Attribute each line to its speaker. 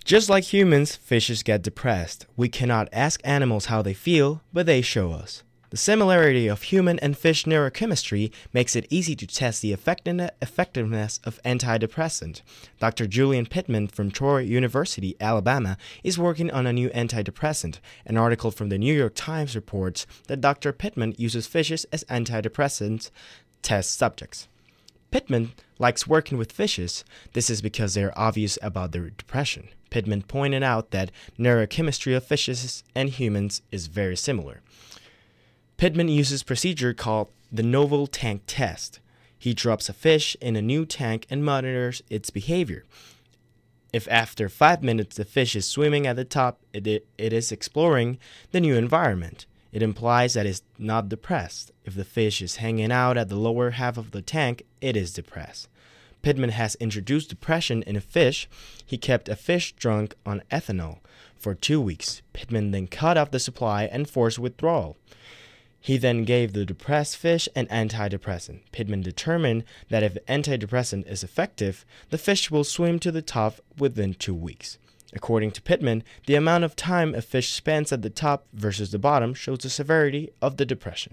Speaker 1: Just like humans, fishes get depressed. We cannot ask animals how they feel, but they show us. The similarity of human and fish neurochemistry makes it easy to test the effectiveness of antidepressant. Dr. Julian Pittman from Troy University, Alabama, is working on a new antidepressant. An article from the New York Times reports that Dr. Pittman uses fishes as antidepressant test subjects. Pittman likes working with fishes. This is because they are obvious about their depression. Pittman pointed out that neurochemistry of fishes and humans is very similar. Pittman uses a procedure called the novel tank test. He drops a fish in a new tank and monitors its behavior. If after 5 minutes the fish is swimming at the top, it is exploring the new environment. It implies that it's not depressed. If the fish is hanging out at the lower half of the tank, it is depressed. Pittman has introduced depression in a fish. He kept a fish drunk on ethanol for 2 weeks. Pittman then cut off the supply and forced withdrawal. He then gave the depressed fish an antidepressant. Pittman determined that if the antidepressant is effective, the fish will swim to the top within 2 weeks. According to Pittman, the amount of time a fish spends at the top versus the bottom shows the severity of the depression.